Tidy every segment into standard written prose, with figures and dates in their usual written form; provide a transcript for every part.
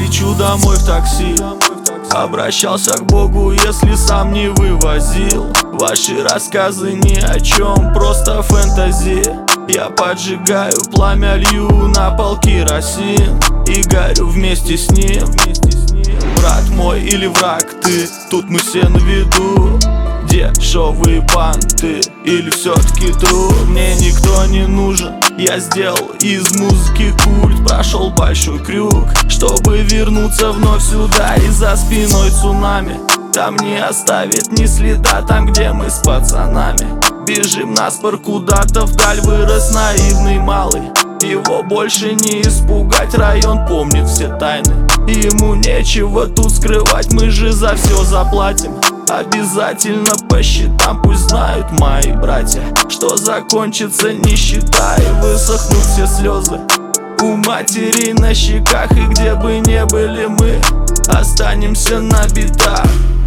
Лечу домой в такси, обращался к Богу, если сам не вывозил. Ваши рассказы ни о чем, просто фэнтези. Я поджигаю пламя, лью на пол керосин и горю вместе с ним. Брат мой или враг ты, тут мы все на виду. Дешевые панты или все-таки true? Мне никто не нужен, я сделал из музыки культ. Прошел большой крюк, чтобы вернуться вновь сюда. И за спиной цунами, там не оставит ни следа. Там, где мы с пацанами бежим наспор куда-то вдаль. Вырос наивный малый, его больше не испугать. Район помнит все тайны, ему нечего тут скрывать. Мы же за все заплатим, обязательно по счетам. Пусть знают мои братья, что закончится нищета и высохнут все слезы у матерей на щеках. И где бы не были мы, останемся на битах.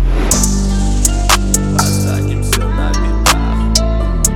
Останемся на битах.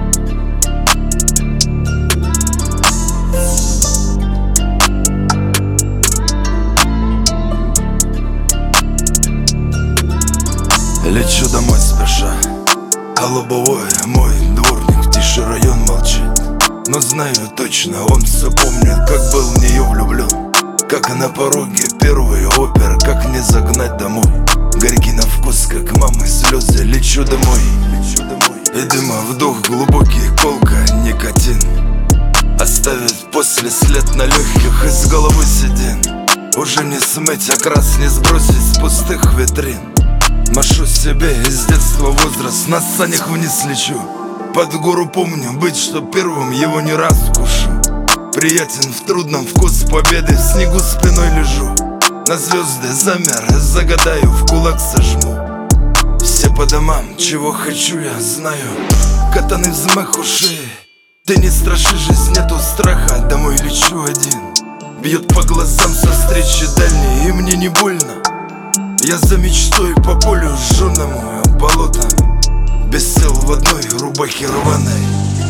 Лечу домой спеша, а лобовой мой дворник тише район молчит. Но знаю точно, он все помнит, как был в нее влюблен. Как на пороге первый опер, как не загнать домой. Горький на вкус, как мамы слезы. Лечу домой, и дыма вдох глубокий, колка, никотин оставит после след на легких, из головы седин. Уже не смыть, окрас не сбросить с пустых витрин. Машу себе из детства возраст, на санях вниз лечу. Под гору помню быть, что первым его не раз кушу. Приятен в трудном вкус победы, в снегу спиной лежу. На звезды замер, загадаю, в кулак сожму. Все по домам, чего хочу я знаю. Катаны взмах ушей, ты не страши, жизнь нету страха. Домой лечу один, бьет по глазам со встречи дальней, и мне не больно. Я за мечтой по полю жженому болотом, без сил в одной рубахе рваной.